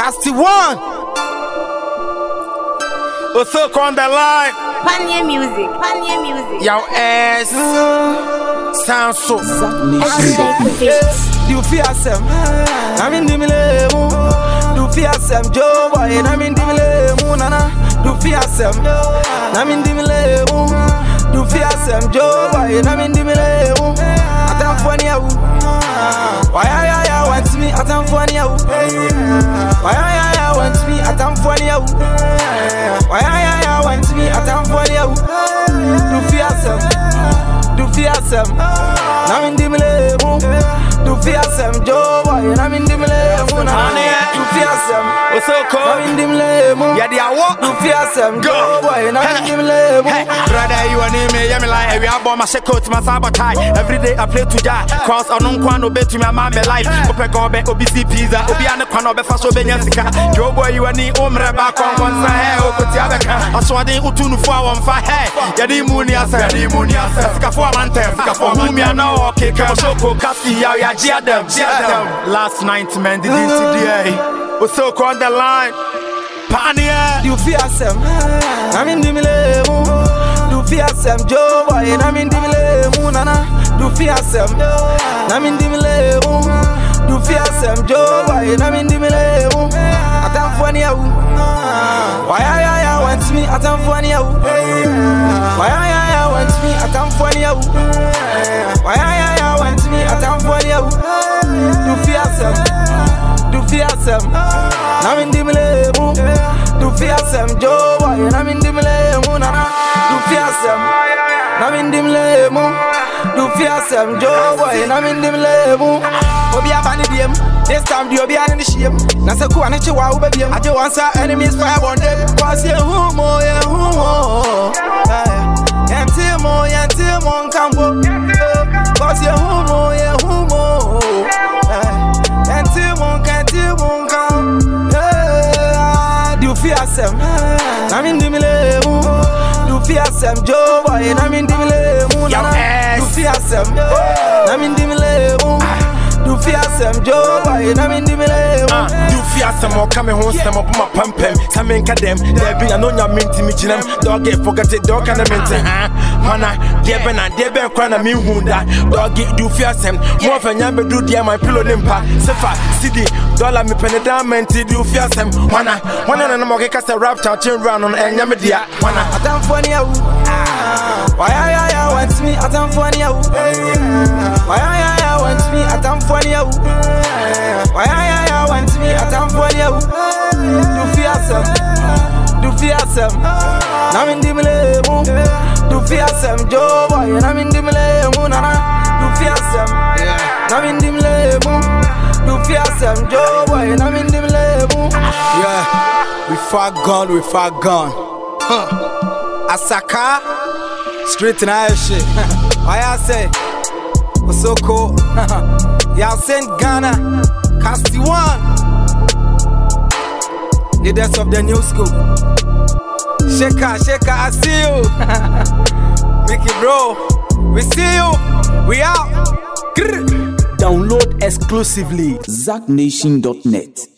Casty One. Also on the line. Pioneer music. Your ass sounds so. Do you feel some? I'm in the middle. Do you feel some? Joe boy, and I'm in the middle. Nana, do you feel some? I'm in the middle. Do you feel some? Joe boy, and I'm in the middle. I don't funny. Why I want me? I don't funny. Why I want me? I don't funny. Why I want me? I don't funny. Do you feel some? Do you feel some? I'm in the middle. Do you feel some? Joe boy, and I'm in the middle. Do you feel some? What's so cool? I'm in the middle. Yeah, they are what? Do you feel some? Joe boy, and I'm in the middle. Brother, you and me, yeah, me like every album, I check out my sabotage. Every day I play to Jah. Cross on no bet to my mama life. Open go back, OBC pizza, Obi and the Quano, Befa, so Benyasika. Joe boy, you and me, Omra back on one side, Okotiabaka. I saw the Utunu for one fire. Yadi Munia, Scafor Mante, Scafor Mumia, no, okay, Kasoko, Kasi, Jadam. Last night, man, did you today? What's so called the line? Pioneer. Do you feel some? I'm in the middle. Do you feel some? Joe boy, and I'm in the middle. Nana, do you feel some? I'm in the middle. Do you feel some? Joe boy, and I'm in the middle. I don't funny. Why I want me? I don't funny. Why I want me? I don't funny. Why I want me? I don't funny. Do you feel some? Do you feel some? I'm in the middle. Do you feel some? Joe boy, and I'm in the middle. Nana, do you feel some? I'm in the middle. Do you feel some? Joe boy, and I'm in the middle. Obi abani diem. This time do obi ani shiem. Na se ku ani chiwa ube biem. I just want sa enemies fire on them. Cause ye humo. Yantimo nkambo. Cause ye humo. Yantimo nkambo. Do you feel some? I'm in the middle. Do you feel some? Joe boy, and I'm in the middle. Do you feel some? I'm in the middle. Do you feel some? Joe boy, and I'm in the middle. Do you feel some more coming home? Some up my pump him. Some in Cadem. There be a no your minty michinem. Dog get forget it. Dog can a minty. Mana, dear Ben, Crana, me hunda. Dog get do fear some. More than Yambe do dear my pillow limpa. Sefa, CD, dollar me penedament. Do you fear some? One and more cast a rap touching round on and Yamadia. I don't funny. Why I want me? I don't funny. Why I want me? I don't funny. Why I want me? I don't funny. Do you feel some? Do you feel some? I'm in the middle. Do you feel some? Joe boy, and I'm in the middle. Nana, do you feel some? I'm in the middle. Do you feel some? Joe boy, and I'm in the middle. Yeah, we far gone. Asaka, straight in our shit. Why I say, what's so cool? Y'all send Ghana, Casty One, leaders of the new school. Shaka, I see you. Mickey bro, we see you. We out. Download exclusively ZackNation.net.